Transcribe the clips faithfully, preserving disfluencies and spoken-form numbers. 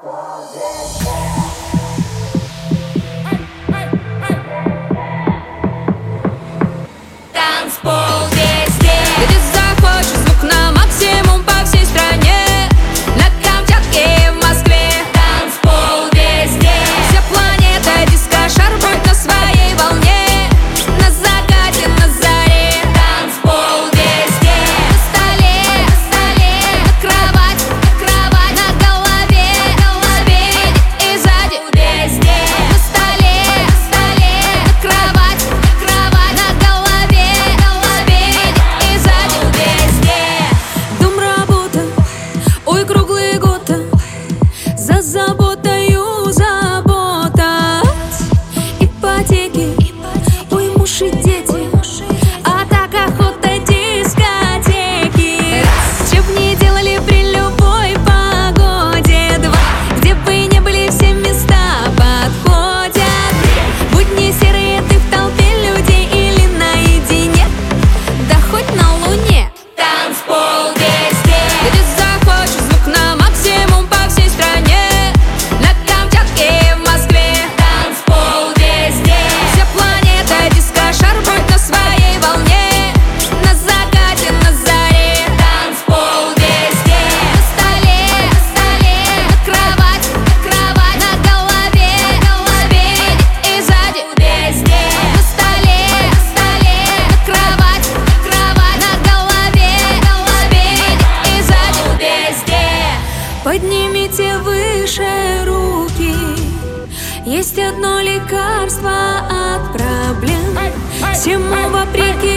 Танцпол везде, где захочешь, звук на максимум по всей стране. На Камчатке и в Москве. Танцпол везде, вся планета диско-шар будет на своей волне. На закате, на заре. Танцпол везде, на столе, на столе, на кровать, на кровать, на голове, спереди и сзади. Везде, на столе, на столе, на кровать, на кровать, на голове, спереди и сзади. Везде. Дом, работа, ой, круглый год. За заботою забота. Ипотеки, ой, муж и дети. А так охота дискотеки. Раз, чё б не делали при любой погоде. Два, где бы ни были, все места подходят. Будни серые, ты в толпе людей или наедине, да хоть на луне. Танцпол везде, где захочешь, звук на максимум по всей стране. На Камчатке и в Москве. Танцпол везде, вся планета диско-шар будет на своей волне. На закате, на заре. Танцпол везде, на столе, на столе, на кровать, на кровать, на голове, спереди и сзади. Везде, на столе, на столе, на кровать, на кровать, на голове, спереди и сзади. Везде. Поднимите выше руки. Есть одно лекарство от проблем. Всему вопреки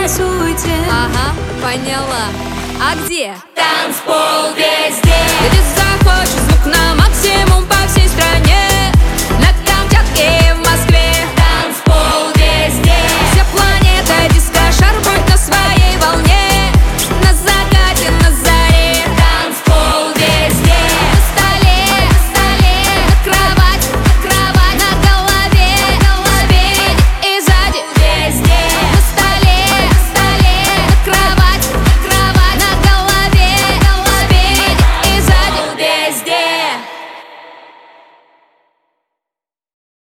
танцуйте. Ага, поняла. А где? Танцпол везде, где